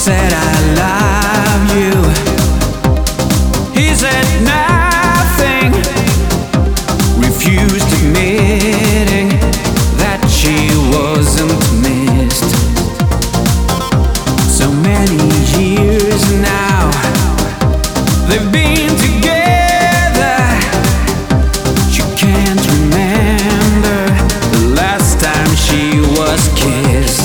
said I love you. He said nothing, refused admitting that she wasn't missed. So many years now they've been together. She can't remember the last time she was kissed.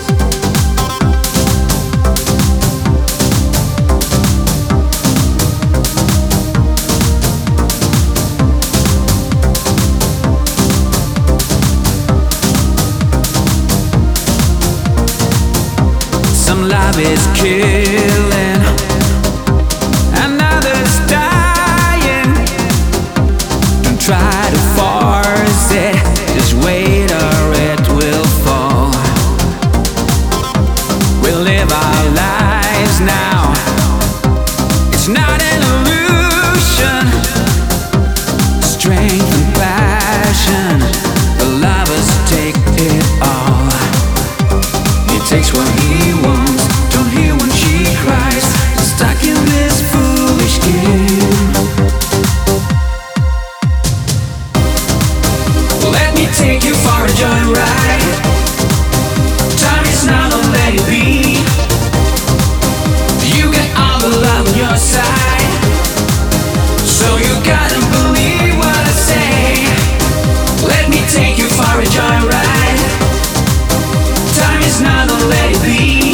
Some love is killing, another's dying. Don't try to force it, just wait or it will fall. We live our lives now, it's not an illusion. Strength and passion, the lovers take it all. He takes what he wants, don't hear when she cries. Stuck in this foolish game. Let me take you for a joyride. Time is now, don't let it be. You get all the love on your side, so you gotta believe what I say. Let me take you for a joyride. Time is now, don't let it be.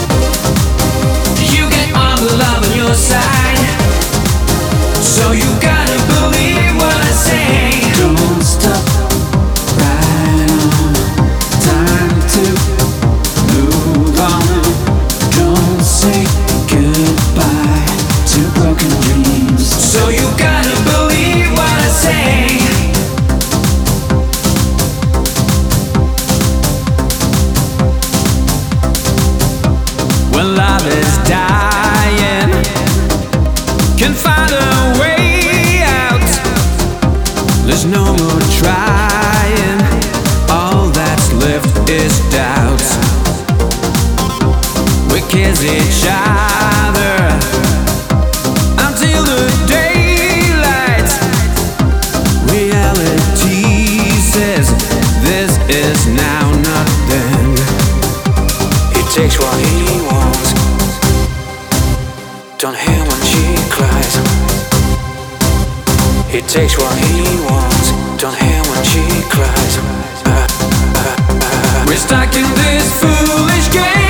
You get all the love on your side, so you gotta believe what I say. Don't stop, right on. Time to move on. Don't say goodbye to broken dreams, so you gotta believe what I say. When love is dying, can find a way out. There's no more trying, all that's left is doubt. We kiss each other until the daylight. Reality says this is now, not then. He takes what he wants, don't hear when she cries. He takes what he wants, don't hear when she cries. We're stuck in this foolish game.